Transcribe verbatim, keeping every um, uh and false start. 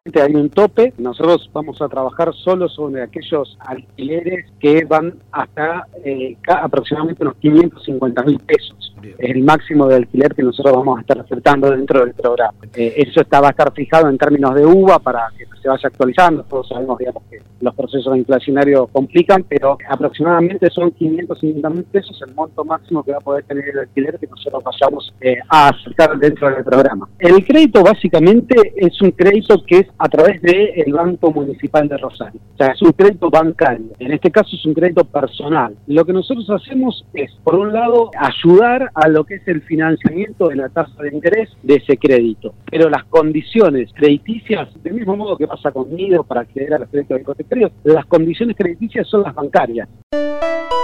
hay un tope. Nosotros vamos a trabajar solo sobre aquellos alquileres que van hasta eh, aproximadamente unos quinientos cincuenta mil pesos. Bien. Es el máximo de alquiler que nosotros vamos a estar ofertando dentro del programa. Eh, eso está, va a estar fijado en términos de U V A para que se vaya actualizando. Todos sabemos, digamos, que los procesos inflacionarios complican, pero aproximadamente son quinientos cincuenta mil pesos el monto máximo que va a poder tener el alquiler que nosotros vayamos eh, a aceptar dentro del programa. El crédito básicamente es un crédito que es a través del Banco Municipal de Rosario. O sea, es un crédito bancario. En este caso es un crédito personal. Lo que nosotros hacemos es, por un lado, ayudar a lo que es el financiamiento de la tasa de interés de ese crédito. Pero las condiciones crediticias, del mismo modo que pasa conmigo para acceder a los créditos hipotecarios, las condiciones crediticias son las bancarias.